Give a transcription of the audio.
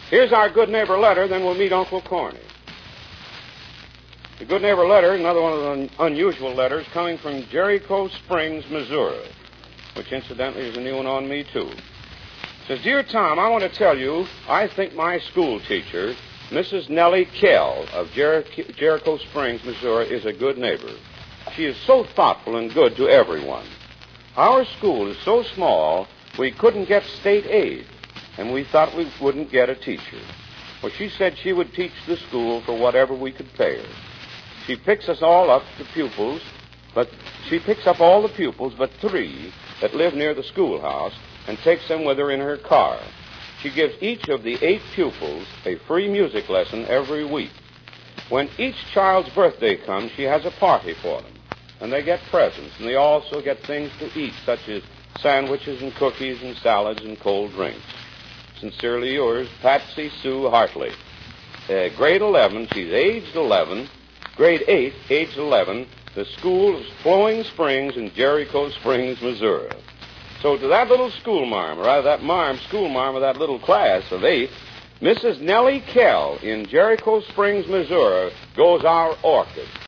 Here's our Good Neighbor letter, then we'll meet Uncle Corny. The Good Neighbor letter, another one of the unusual letters, coming from Jericho Springs, Missouri, which incidentally is a new one on me, too. It says, Dear Tom, I want to tell you, I think my school teacher, Mrs. Nellie Kell of Jericho Springs, Missouri, is a good neighbor. She is so thoughtful and good to everyone. Our school is so small, we couldn't get state aid, and we thought we wouldn't get a teacher. Well, she said she would teach the school for whatever we could pay her. She picks us all up, the pupils, but she picks up all the pupils but 3 that live near the schoolhouse and takes them with her in her car. She gives each of the 8 pupils a free music lesson every week. When each child's birthday comes, she has a party for them, and they get presents, and they also get things to eat, such as sandwiches and cookies and salads and cold drinks. Sincerely yours, Patsy Sue Hartley. Grade 11, she's aged 11. Grade 8, age 11, the school is Flowing Springs in Jericho Springs, Missouri. So to that little schoolmarm, or rather that schoolmarm of that little class of 8, Mrs. Nellie Kell in Jericho Springs, Missouri, goes our orchid.